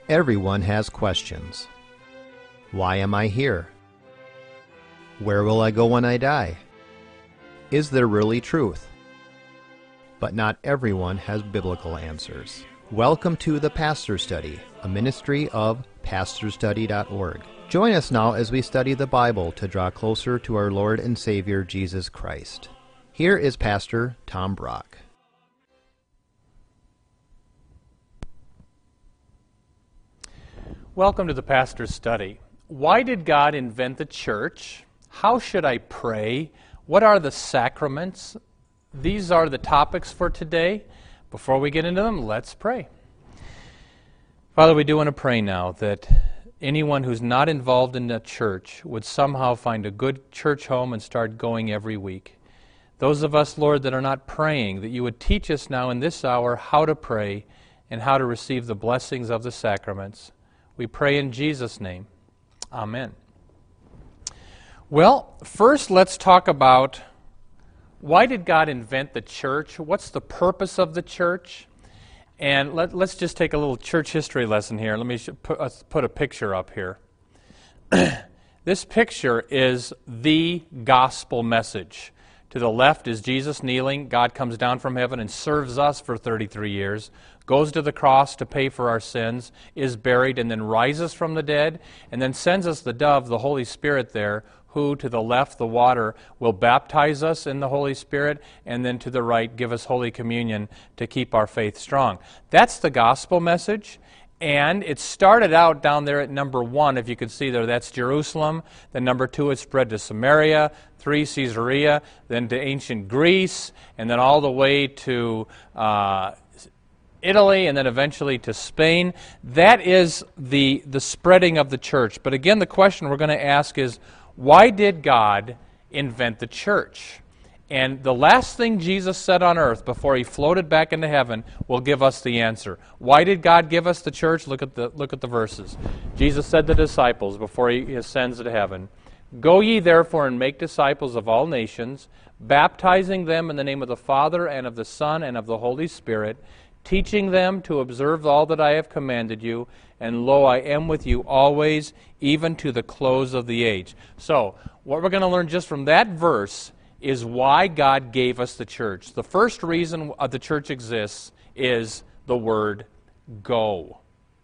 Everyone has questions. Why am I here? Where will I go when I die? Is there really truth? But not everyone has biblical answers. Welcome to the Pastor Study, a ministry of pastorstudy.org. Join us now as we study the Bible to draw closer to our Lord and Savior Jesus Christ. Here is Pastor Tom Brock. Welcome to the Pastor's Study. Why did God invent the church? How should I pray? What are the sacraments? These are the topics for today. Before we get into them, let's pray. Father, we do want to pray now that anyone who's not involved in the church would somehow find a good church home and start going every week. Those of us, Lord, that are not praying, that you would teach us now in this hour how to pray and how to receive the blessings of the sacraments. We pray in Jesus' name. Amen. Well, first let's talk about why did God invent the church? What's the purpose of the church? And let's just take a little church history lesson here. Let me put a picture up here. This picture is the gospel message. To the left is Jesus kneeling. God comes down from heaven and serves us for 33 years, goes to the cross to pay for our sins, is buried, and then rises from the dead, and then sends us the dove, the Holy Spirit there, who, to the left, the water, will baptize us in the Holy Spirit, and then to the right, give us Holy Communion to keep our faith strong. That's the gospel message. And it started out down there at number 1, if you can see there, that's Jerusalem. Then number 2, it spread to Samaria, 3, Caesarea, then to ancient Greece, and then all the way to Italy, and then eventually to Spain. That is the spreading of the church. But again, the question we're going to ask is, why did God invent the church? And the last thing Jesus said on earth before he floated back into heaven will give us the answer. Why did God give us the church? Look at the verses. Jesus said to the disciples before he ascends to heaven, "Go ye therefore and make disciples of all nations, baptizing them in the name of the Father and of the Son and of the Holy Spirit, teaching them to observe all that I have commanded you, and lo, I am with you always, even to the close of the age." So, what we're going to learn just from that verse is why God gave us the church. The first reason the church exists is the word go.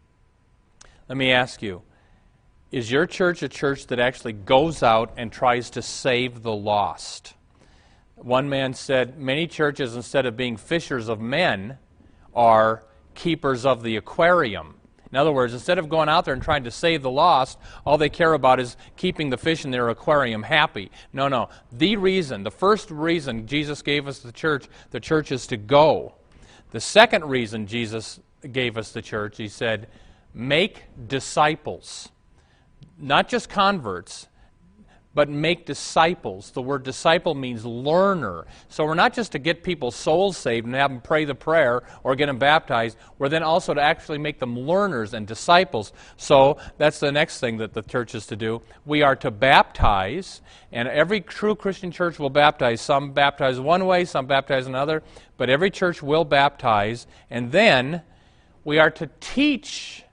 Let me ask you, is your church a church that actually goes out and tries to save the lost? One man said, many churches, instead of being fishers of men, are keepers of the aquarium. In other words, instead of going out there and trying to save the lost, all they care about is keeping the fish in their aquarium happy. No. The first reason Jesus gave us the church is to go. The second reason Jesus gave us the church, he said, make disciples. Not just converts, but make disciples. The word disciple means learner. So we're not just to get people's souls saved and have them pray the prayer or get them baptized. We're then also to actually make them learners and disciples. So that's the next thing that the church is to do. We are to baptize, and every true Christian church will baptize. Some baptize one way, some baptize another, but every church will baptize. And then we are to teach.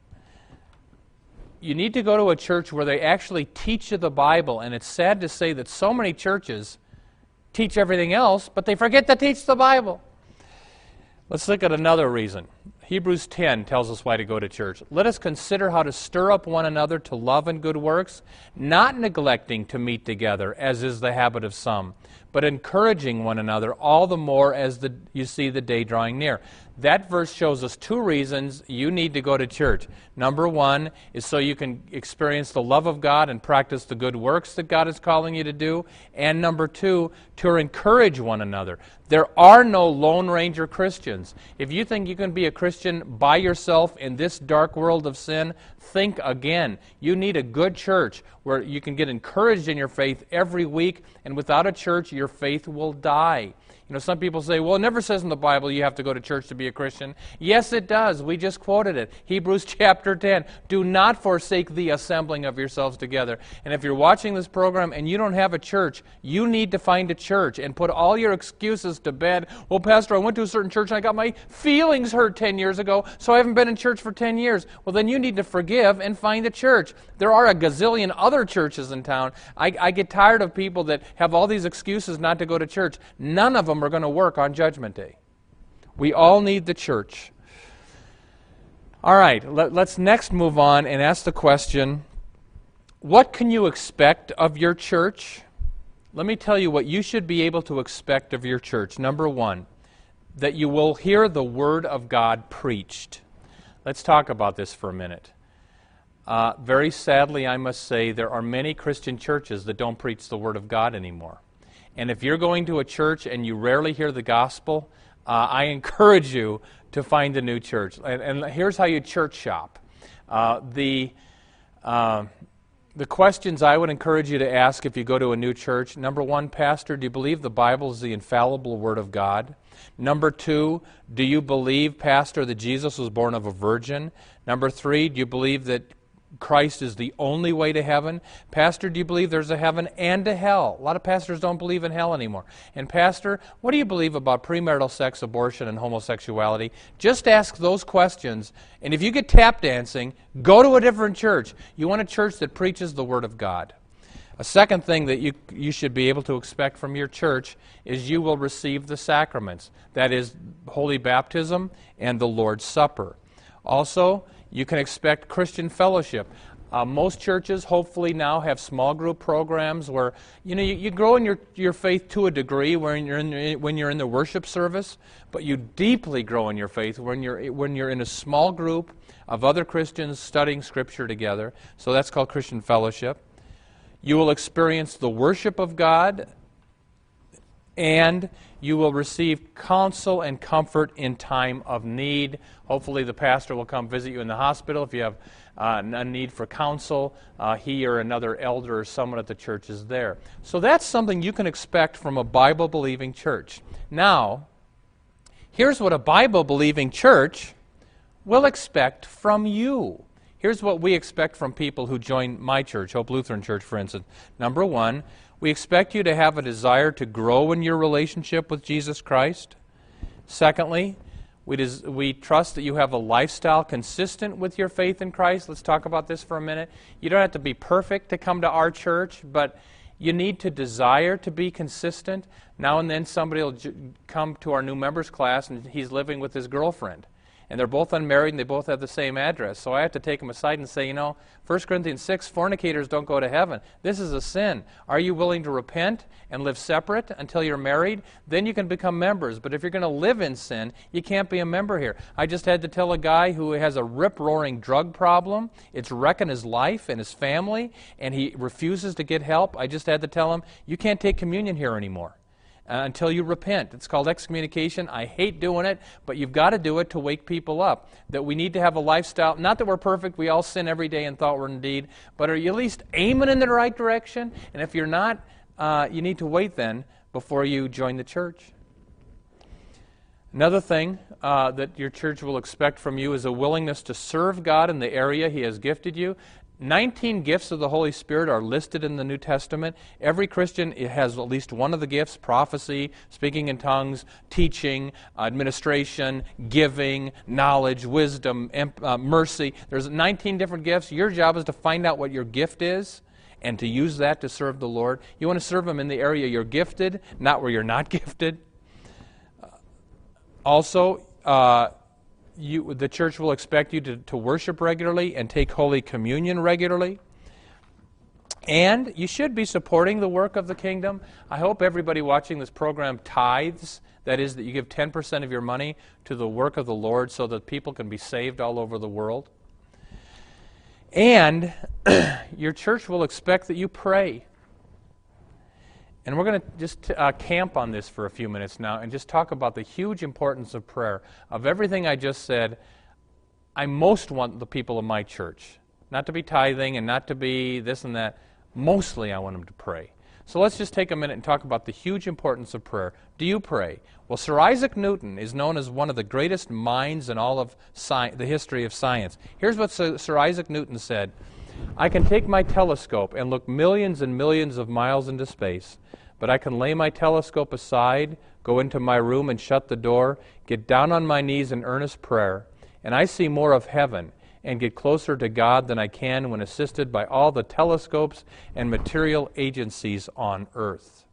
You need to go to a church where they actually teach you the Bible, and it's sad to say that so many churches teach everything else, but they forget to teach the Bible. Let's look at another reason. Hebrews 10 tells us why to go to church. Let us consider how to stir up one another to love and good works, not neglecting to meet together, as is the habit of some, but encouraging one another all the more as you see the day drawing near. That verse shows us 2 reasons you need to go to church. Number 1 is so you can experience the love of God and practice the good works that God is calling you to do. And number 2, to encourage one another. There are no Lone Ranger Christians. If you think you can be a Christian by yourself in this dark world of sin, think again. You need a good church where you can get encouraged in your faith every week, and without a church, your faith will die. You know, some people say, well, it never says in the Bible you have to go to church to be a Christian. Yes, it does. We just quoted it. Hebrews chapter 10. Do not forsake the assembling of yourselves together. And if you're watching this program and you don't have a church, you need to find a church and put all your excuses to bed. Well, Pastor, I went to a certain church and I got my feelings hurt 10 years ago, so I haven't been in church for 10 years. Well, then you need to forgive and find a church. There are a gazillion other churches in town. I get tired of people that have all these excuses not to go to church. None of them are going to work on Judgment Day. We all need the church. All right, let's next move on and ask the question, what can you expect of your church? Let me tell you what you should be able to expect of your church. Number one, that you will hear the Word of God preached. Let's talk about this for a minute. Very sadly, I must say, there are many Christian churches that don't preach the Word of God anymore. And if you're going to a church and you rarely hear the gospel, I encourage you to find a new church. And here's how you church shop. The questions I would encourage you to ask if you go to a new church: number one, Pastor, do you believe the Bible is the infallible Word of God? Number two, do you believe, Pastor, that Jesus was born of a virgin? Number three, do you believe that Christ is the only way to heaven? Pastor, do you believe there's a heaven and a hell? A lot of pastors don't believe in hell anymore. And Pastor, what do you believe about premarital sex, abortion, and homosexuality? Just ask those questions, and if you get tap dancing, go to a different church. You want a church that preaches the Word of God. A second thing that you should be able to expect from your church is you will receive the sacraments. That is, Holy Baptism and the Lord's Supper. Also, you can expect Christian fellowship. Most churches hopefully now have small group programs where you grow in your faith to a degree when you're in the worship service, but you deeply grow in your faith when you're in a small group of other Christians studying Scripture together. So that's called Christian fellowship. You will experience the worship of God, and you will receive counsel and comfort in time of need. Hopefully the pastor will come visit you in the hospital if you have a need for counsel. He or another elder or someone at the church is there. So that's something you can expect from a Bible-believing church. Now, here's what a Bible-believing church will expect from you. Here's what we expect from people who join my church, Hope Lutheran Church, for instance. Number one, we expect you to have a desire to grow in your relationship with Jesus Christ. Secondly, we trust that you have a lifestyle consistent with your faith in Christ. Let's talk about this for a minute. You don't have to be perfect to come to our church, but you need to desire to be consistent. Now and then somebody will come to our new members class and he's living with his girlfriend. And they're both unmarried and they both have the same address. So I have to take them aside and say, 1 Corinthians 6, fornicators don't go to heaven. This is a sin. Are you willing to repent and live separate until you're married? Then you can become members. But if you're going to live in sin, you can't be a member here. I just had to tell a guy who has a rip-roaring drug problem. It's wrecking his life and his family, and he refuses to get help. I just had to tell him, you can't take communion here anymore. Until you repent. It's called excommunication. I hate doing it, but you've got to do it to wake people up. That we need to have a lifestyle, not that we're perfect, we all sin every day in thought, word, and deed, but are you at least aiming in the right direction? And if you're not, you need to wait then before you join the church. Another thing that your church will expect from you is a willingness to serve God in the area He has gifted you. 19 gifts of the Holy Spirit are listed in the New Testament. Every Christian has at least one of the gifts: prophecy, speaking in tongues, teaching, administration, giving, knowledge, wisdom, mercy. There's 19 different gifts. Your job is to find out what your gift is and to use that to serve the Lord. You want to serve Him in the area you're gifted, not where you're not gifted. Also, the church will expect you to worship regularly and take Holy Communion regularly. And you should be supporting the work of the kingdom. I hope everybody watching this program tithes. That is, that you give 10% of your money to the work of the Lord so that people can be saved all over the world. And your church will expect that you pray. And we're going to just camp on this for a few minutes now and just talk about the huge importance of prayer. Of everything I just said, I most want the people of my church not to be tithing and not to be this and that. Mostly I want them to pray. So let's just take a minute and talk about the huge importance of prayer. Do you pray? Well, Sir Isaac Newton is known as one of the greatest minds in all of the history of science. Here's what Sir Isaac Newton said. I can take my telescope and look millions and millions of miles into space, but I can lay my telescope aside, go into my room and shut the door, get down on my knees in earnest prayer, and I see more of heaven and get closer to God than I can when assisted by all the telescopes and material agencies on earth.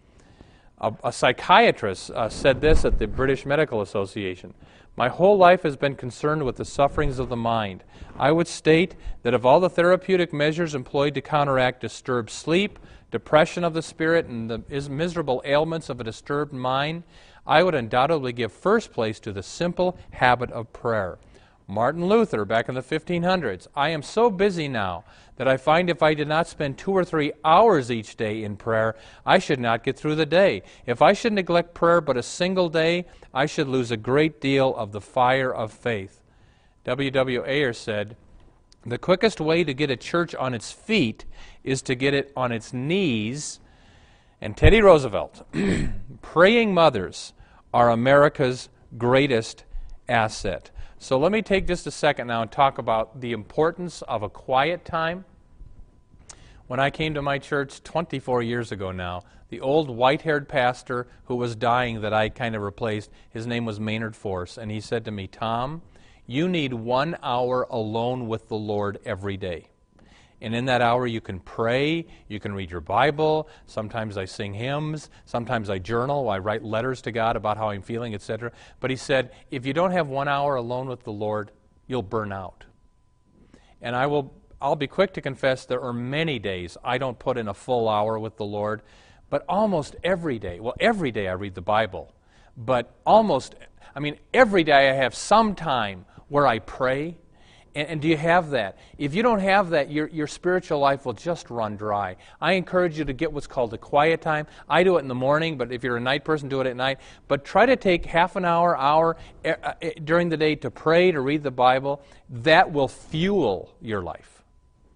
A psychiatrist said this at the British Medical Association. My whole life has been concerned with the sufferings of the mind. I would state that of all the therapeutic measures employed to counteract disturbed sleep, depression of the spirit, and the miserable ailments of a disturbed mind, I would undoubtedly give first place to the simple habit of prayer. Martin Luther, back in the 1500s, I am so busy now that I find if I did not spend 2 or 3 hours each day in prayer, I should not get through the day. If I should neglect prayer but a single day, I should lose a great deal of the fire of faith. W. Ayers said, the quickest way to get a church on its feet is to get it on its knees. And Teddy Roosevelt, praying mothers are America's greatest asset. So let me take just a second now and talk about the importance of a quiet time. When I came to my church 24 years ago now, the old white-haired pastor who was dying that I kind of replaced, his name was Maynard Force, and he said to me, Tom, you need 1 hour alone with the Lord every day. And in that hour you can pray, you can read your Bible, sometimes I sing hymns, sometimes I journal, I write letters to God about how I'm feeling, etc. But he said, if you don't have 1 hour alone with the Lord, you'll burn out. And I'll be quick to confess there are many days I don't put in a full hour with the Lord, but almost every day, well, every day I read the Bible, but every day I have some time where I pray. And do you have that? If you don't have that, your spiritual life will just run dry. I encourage you to get what's called a quiet time. I do it in the morning, but if you're a night person, do it at night. But try to take half an hour during the day to pray, to read the Bible. That will fuel your life.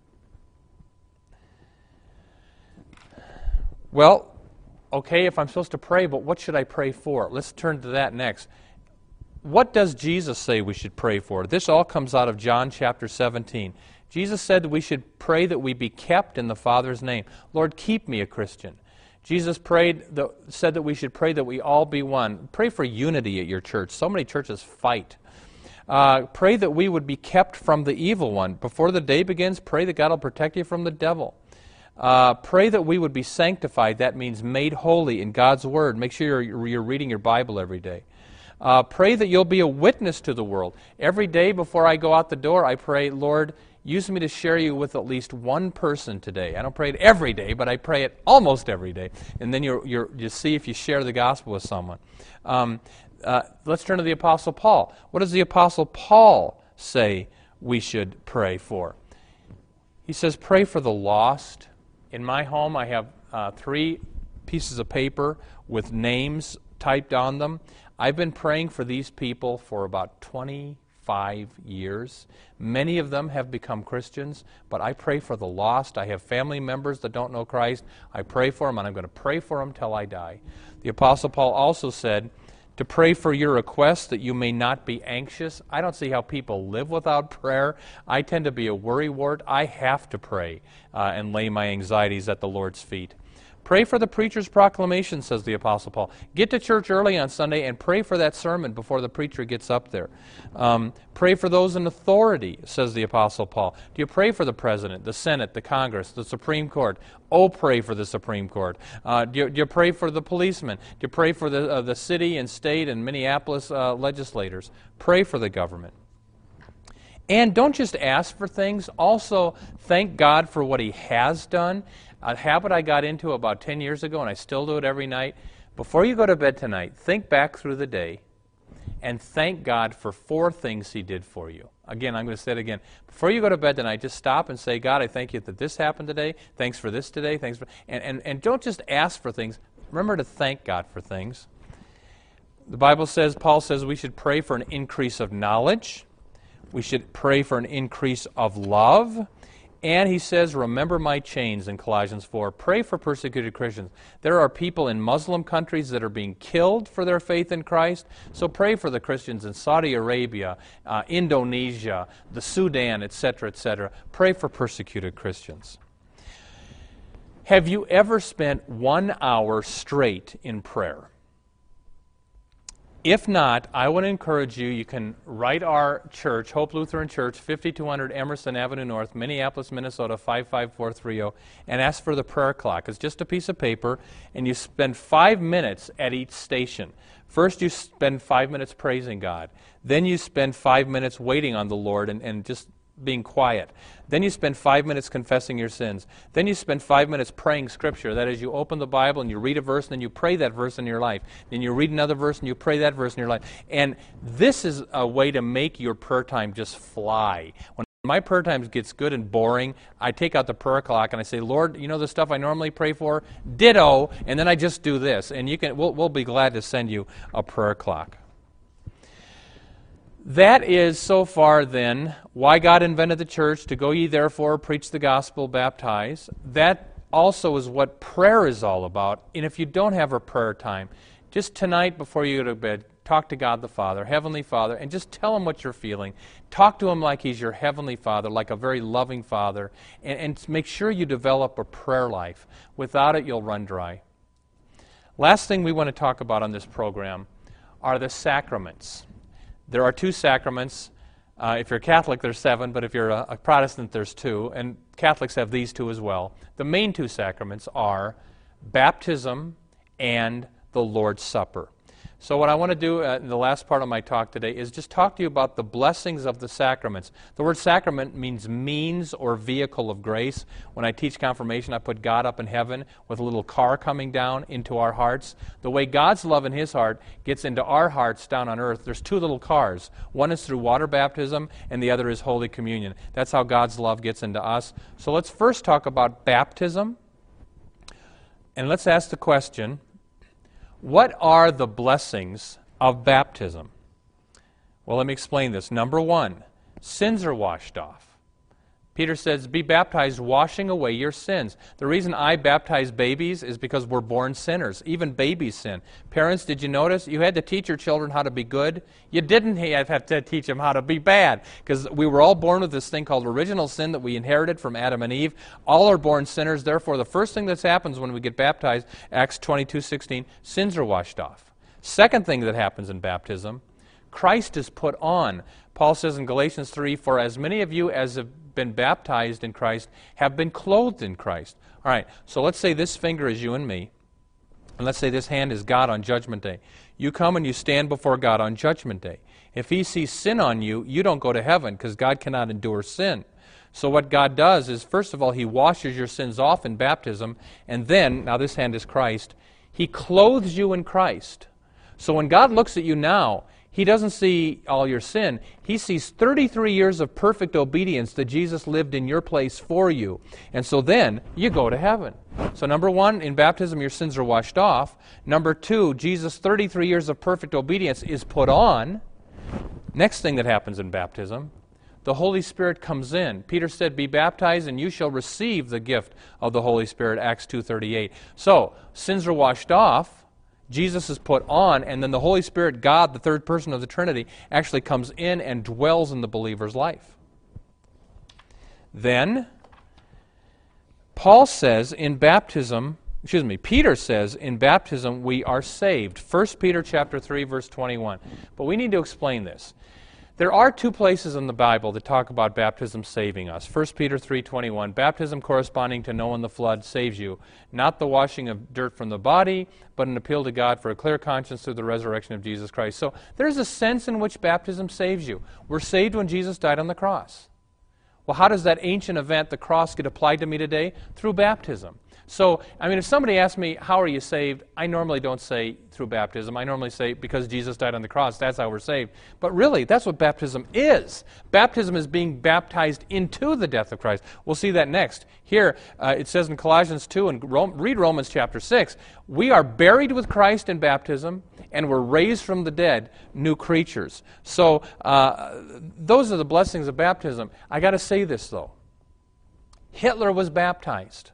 Well, okay, if I'm supposed to pray, but what should I pray for? Let's turn to that next. What does Jesus say we should pray for? This all comes out of John chapter 17. Jesus said that we should pray that we be kept in the Father's name. Lord, keep me a Christian. Jesus said that we should pray that we all be one. Pray for unity at your church. So many churches fight. Pray that we would be kept from the evil one. Before the day begins, pray that God will protect you from the devil. Pray that we would be sanctified. That means made holy in God's Word. Make sure you're reading your Bible every day. Pray that you'll be a witness to the world. Every day before I go out the door, I pray, Lord, use me to share you with at least one person today. I don't pray it every day, but I pray it almost every day. And then you see if you share the gospel with someone. Let's turn to the Apostle Paul. What does the Apostle Paul say we should pray for? He says, pray for the lost. In my home, I have 3 pieces of paper with names typed on them. I've been praying for these people for about 25 years. Many of them have become Christians, but I pray for the lost. I have family members that don't know Christ. I pray for them, and I'm going to pray for them till I die. The Apostle Paul also said to pray for your requests that you may not be anxious. I don't see how people live without prayer. I tend to be a worrywart. I have to pray and lay my anxieties at the Lord's feet. Pray for the preacher's proclamation, says the Apostle Paul. Get to church early on Sunday and pray for that sermon before the preacher gets up there. Pray for those in authority, says the Apostle Paul. Do you pray for the President, the Senate, the Congress, the Supreme Court? Oh, pray for the Supreme Court. Do you pray for the policemen? Do you pray for the city and state and Minneapolis legislators? Pray for the government. And don't just ask for things. Also, thank God for what He has done. A habit I got into about 10 years ago, and I still do it every night. Before you go to bed tonight, think back through the day and thank God for 4 things He did for you. Again, I'm going to say it again. Before you go to bed tonight, just stop and say, God, I thank you that this happened today. Thanks for this today. Thanks for, and don't just ask for things. Remember to thank God for things. The Bible says, Paul says, we should pray for an increase of knowledge. We should pray for an increase of love. And he says, remember my chains in Colossians 4. Pray for persecuted Christians. There are people in Muslim countries that are being killed for their faith in Christ. So pray for the Christians in Saudi Arabia, Indonesia, the Sudan, etc., etc. Pray for persecuted Christians. Have you ever spent 1 hour straight in prayer? If not, I would encourage you can write our church, Hope Lutheran Church, 5200 Emerson Avenue North, Minneapolis, Minnesota, 55430, and ask for the prayer clock. It's just a piece of paper, and you spend 5 minutes at each station. First, you spend 5 minutes praising God. Then you spend 5 minutes waiting on the Lord and just being quiet. Then you spend 5 minutes confessing your sins. Then you spend 5 minutes praying Scripture. That is, you open the Bible and you read a verse and then you pray that verse in your life. Then you read another verse and you pray that verse in your life. And this is a way to make your prayer time just fly. When my prayer time gets good and boring, I take out the prayer clock and I say, Lord, you know the stuff I normally pray for? Ditto. And then I just do this. And we'll be glad to send you a prayer clock. That is, so far then, why God invented the church, to go ye therefore, preach the gospel, baptize. That also is what prayer is all about. And if you don't have a prayer time, just tonight before you go to bed, talk to God the Father, Heavenly Father, and just tell Him what you're feeling. Talk to Him like He's your Heavenly Father, like a very loving Father, and make sure you develop a prayer life. Without it, you'll run dry. Last thing we want to talk about on this program are the sacraments. There are 2 sacraments. If you're Catholic, there's 7, but if you're a Protestant, there's 2. And Catholics have these 2 as well. The main 2 sacraments are baptism and the Lord's Supper. So what I want to do in the last part of my talk today is just talk to you about the blessings of the sacraments. The word sacrament means means or vehicle of grace. When I teach confirmation, I put God up in heaven with a little car coming down into our hearts. The way God's love in His heart gets into our hearts down on earth, there's 2 little cars. One is through water baptism, and the other is Holy Communion. That's how God's love gets into us. So let's first talk about baptism, and let's ask the question, what are the blessings of baptism? Well, let me explain this. Number 1, sins are washed off. Peter says, be baptized, washing away your sins. The reason I baptize babies is because we're born sinners. Even babies sin. Parents, did you notice? You had to teach your children how to be good. You didn't have to teach them how to be bad, because we were all born with this thing called original sin that we inherited from Adam and Eve. All are born sinners. Therefore, the first thing that happens when we get baptized, Acts 22:16, sins are washed off. Second thing that happens in baptism, Christ is put on. Paul says in Galatians 3, for as many of you as have been baptized in Christ have been clothed in Christ. All right, so let's say this finger is you and me, and let's say this hand is God on Judgment Day. You come and you stand before God on Judgment Day. If He sees sin on you, you don't go to heaven because God cannot endure sin. So what God does is, first of all, He washes your sins off in baptism, and then, now this hand is Christ, He clothes you in Christ. So when God looks at you now, He doesn't see all your sin. He sees 33 years of perfect obedience that Jesus lived in your place for you. And so then you go to heaven. So number 1, in baptism your sins are washed off. Number 2, Jesus' 33 years of perfect obedience is put on. Next thing that happens in baptism, the Holy Spirit comes in. Peter said, be baptized and you shall receive the gift of the Holy Spirit, Acts 2:38. So sins are washed off. Jesus is put on, and then the Holy Spirit, God, the third person of the Trinity, actually comes in and dwells in the believer's life. Then, Peter says in baptism we are saved. 1 Peter chapter 3, verse 21. But we need to explain this. There are 2 places in the Bible that talk about baptism saving us. 1 Peter 3:21, baptism corresponding to Noah and the flood saves you, not the washing of dirt from the body, but an appeal to God for a clear conscience through the resurrection of Jesus Christ. So there's a sense in which baptism saves you. We're saved when Jesus died on the cross. Well, how does that ancient event, the cross, get applied to me today? Through baptism. So, if somebody asks me, how are you saved? I normally don't say through baptism. I normally say because Jesus died on the cross, that's how we're saved. But really, that's what baptism is. Baptism is being baptized into the death of Christ. We'll see that next. Here, it says in Colossians 2, and read Romans chapter 6, we are buried with Christ in baptism, and we're raised from the dead, new creatures. So, those are the blessings of baptism. I got to say this, though. Hitler was baptized.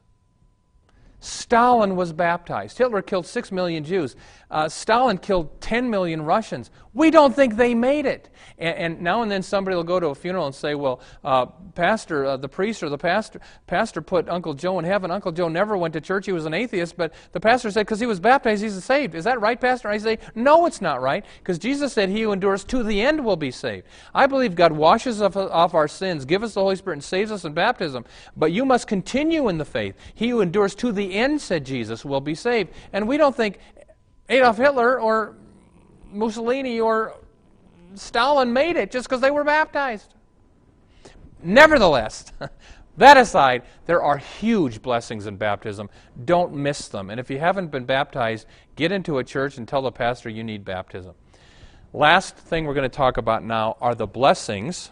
Stalin was baptized. Hitler killed 6 million Jews. Stalin killed 10 million Russians. We don't think they made it. And now and then somebody will go to a funeral and say, well, pastor, the priest or the pastor put Uncle Joe in heaven. Uncle Joe never went to church. He was an atheist, but the pastor said because he was baptized, he's saved. Is that right, Pastor? I say, no, it's not right, because Jesus said he who endures to the end will be saved. I believe God washes off our sins, gives us the Holy Spirit, and saves us in baptism. But you must continue in the faith. He who endures to the end, said Jesus, will be saved. And we don't think Adolf Hitler or Mussolini or Stalin made it just because they were baptized. Nevertheless, that aside, there are huge blessings in baptism. Don't miss them. And if you haven't been baptized, get into a church and tell the pastor you need baptism. Last thing we're going to talk about now are the blessings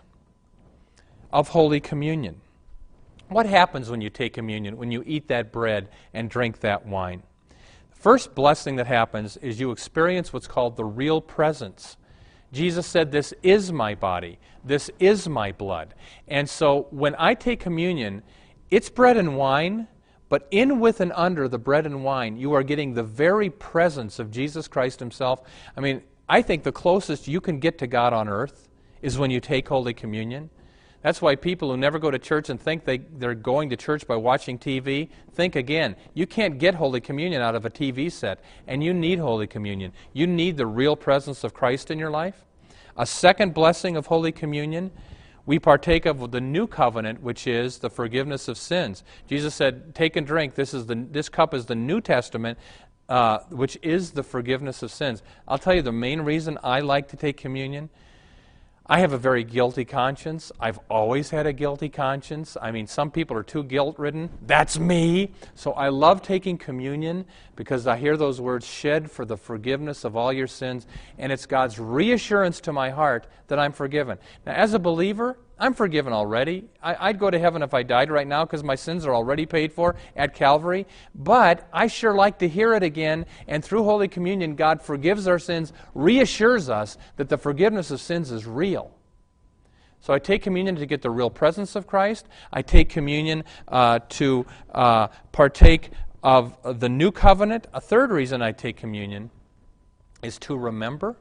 of Holy Communion. What happens when you take communion, when you eat that bread and drink that wine? The first blessing that happens is you experience what's called the real presence. Jesus said, this is my body, this is my blood. And so when I take communion, it's bread and wine, but in, with, and under the bread and wine, you are getting the very presence of Jesus Christ himself. I mean, I think the closest you can get to God on earth is when you take Holy Communion. That's why people who never go to church and think they're going to church by watching TV, think again. You can't get Holy Communion out of a TV set, and you need Holy Communion. You need the real presence of Christ in your life. A second blessing of Holy Communion, we partake of the new covenant, which is the forgiveness of sins. Jesus said, take and drink. This cup is the New Testament, which is the forgiveness of sins. I'll tell you the main reason I like to take communion. I have a very guilty conscience. I've always had a guilty conscience. I mean, some people are too guilt-ridden. That's me. So I love taking communion because I hear those words, shed for the forgiveness of all your sins, and it's God's reassurance to my heart that I'm forgiven. Now, as a believer, I'm forgiven already. I'd go to heaven if I died right now because my sins are already paid for at Calvary. But I sure like to hear it again. And through Holy Communion, God forgives our sins, reassures us that the forgiveness of sins is real. So I take communion to get the real presence of Christ. I take communion to partake of the new covenant. A third reason I take communion is to remember.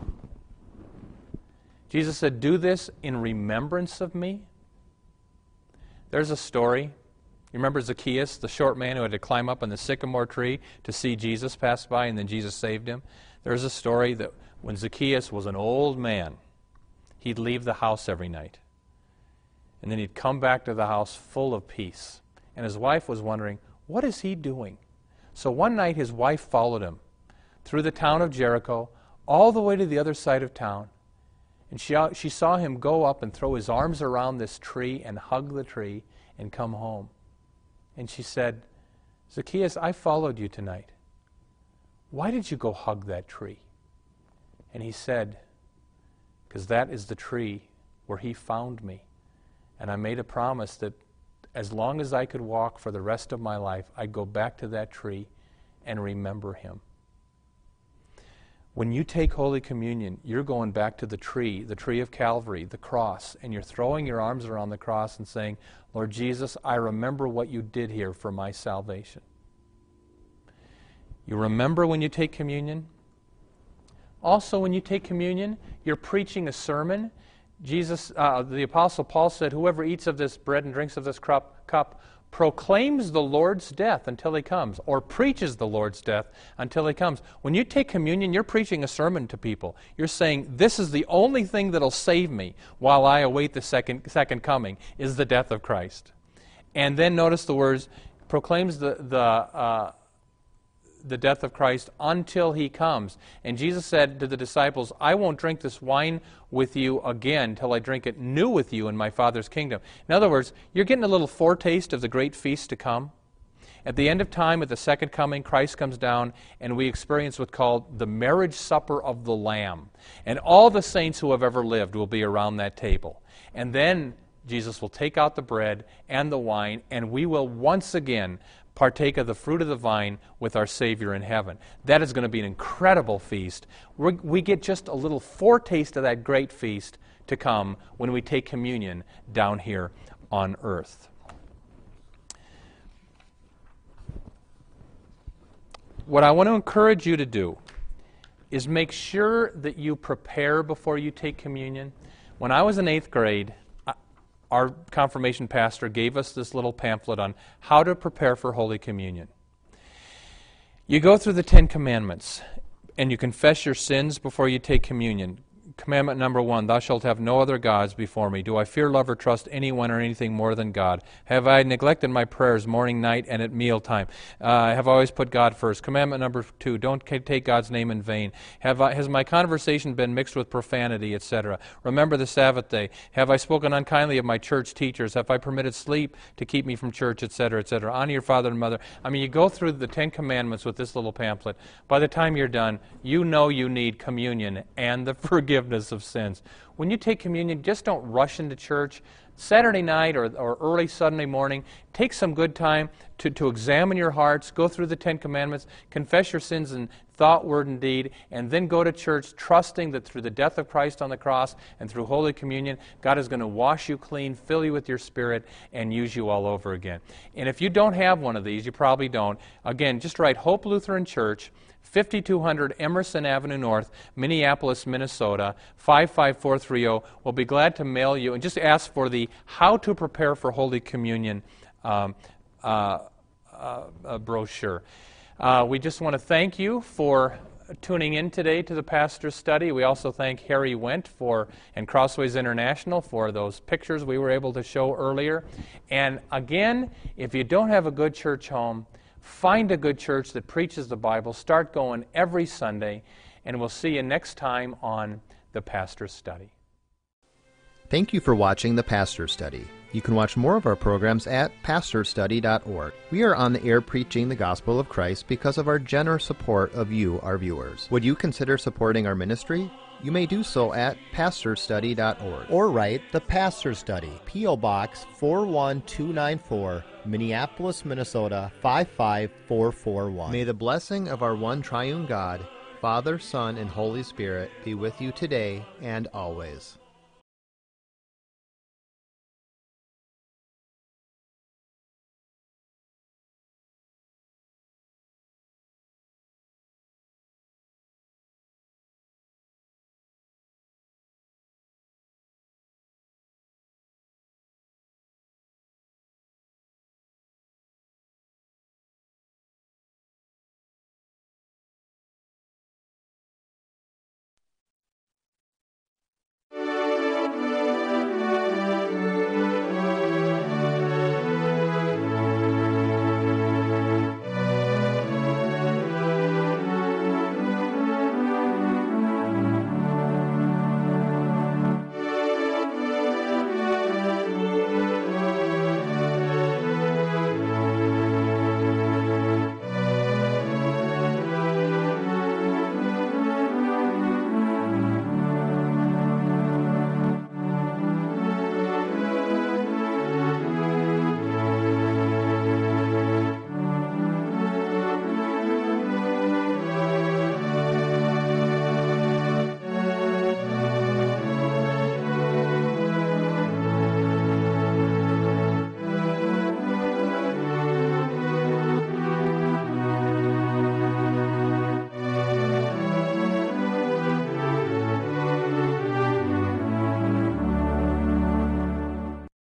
Jesus said, do this in remembrance of me. There's a story. You remember Zacchaeus, the short man who had to climb up on the sycamore tree to see Jesus pass by, and then Jesus saved him? There's a story that when Zacchaeus was an old man, he'd leave the house every night. And then he'd come back to the house full of peace. And his wife was wondering, what is he doing? So one night his wife followed him through the town of Jericho, all the way to the other side of town. And she saw him go up and throw his arms around this tree and hug the tree and come home. And she said, Zacchaeus, I followed you tonight. Why did you go hug that tree? And he said, because that is the tree where he found me. And I made a promise that as long as I could walk for the rest of my life, I'd go back to that tree and remember him. When you take Holy Communion, you're going back to the tree of Calvary, the cross, and you're throwing your arms around the cross and saying, Lord Jesus, I remember what you did here for my salvation. You remember when you take communion? Also, when you take communion, you're preaching a sermon. Jesus, the Apostle Paul said, whoever eats of this bread and drinks of this cup proclaims the Lord's death until he comes, or preaches the Lord's death until he comes. When you take communion, you're preaching a sermon to people. You're saying, this is the only thing that'll save me while I await the second coming, is the death of Christ. And then notice the words, proclaims the death of Christ until he comes. And Jesus said to the disciples, I won't drink this wine with you again till I drink it new with you in my Father's kingdom. In other words, you're getting a little foretaste of the great feast to come. At the end of time, at the second coming, Christ comes down and we experience what's called the marriage supper of the Lamb. And all the saints who have ever lived will be around that table. And then Jesus will take out the bread and the wine, and we will once again partake of the fruit of the vine with our Savior in heaven. That is going to be an incredible feast. We get just a little foretaste of that great feast to come when we take communion down here on earth. what I want to encourage you to do is make sure that you prepare before you take communion. When I was in 8th grade, our confirmation pastor gave us this little pamphlet on how to prepare for Holy Communion. You go through the 10 Commandments, and you confess your sins before you take communion. Commandment number 1, thou shalt have no other gods before me. Do I fear, love, or trust anyone or anything more than God? Have I neglected my prayers morning, night, and at mealtime? Have I always put God first? Commandment number 2, don't take God's name in vain. Has my conversation been mixed with profanity, etc.? Remember the Sabbath day. Have I spoken unkindly of my church teachers? Have I permitted sleep to keep me from church, etc., etc.? Honor your father and mother. I mean, you go through the 10 Commandments with this little pamphlet. By the time you're done, you know you need communion and the forgiveness of sins. When you take communion, just don't rush into church. Saturday night or early Sunday morning, take some good time to examine your hearts, go through the 10 Commandments, confess your sins in thought, word, and deed, and then go to church trusting that through the death of Christ on the cross and through Holy Communion, God is going to wash you clean, fill you with your Spirit, and use you all over again. And if you don't have one of these, you probably don't, again, just write Hope Lutheran Church, 5200 Emerson Avenue North, Minneapolis, Minnesota, 55430. We'll be glad to mail you, and just ask for the How to Prepare for Holy Communion brochure. We just want to thank you for tuning in today to the Pastor's Study. We also thank Harry Wendt and Crossways International for those pictures we were able to show earlier. And again, if you don't have a good church home, find a good church that preaches the Bible. Start going every Sunday, and we'll see you next time on the Pastor's Study. Thank you for watching the Pastor's Study. You can watch more of our programs at pastorstudy.org. We are on the air preaching the gospel of Christ because of our generous support of you, our viewers. Would you consider supporting our ministry? You may do so at pastorstudy.org. Or write The Pastor's Study, P.O. Box 41294, Minneapolis, Minnesota 55441. May the blessing of our one triune God, Father, Son, and Holy Spirit be with you today and always.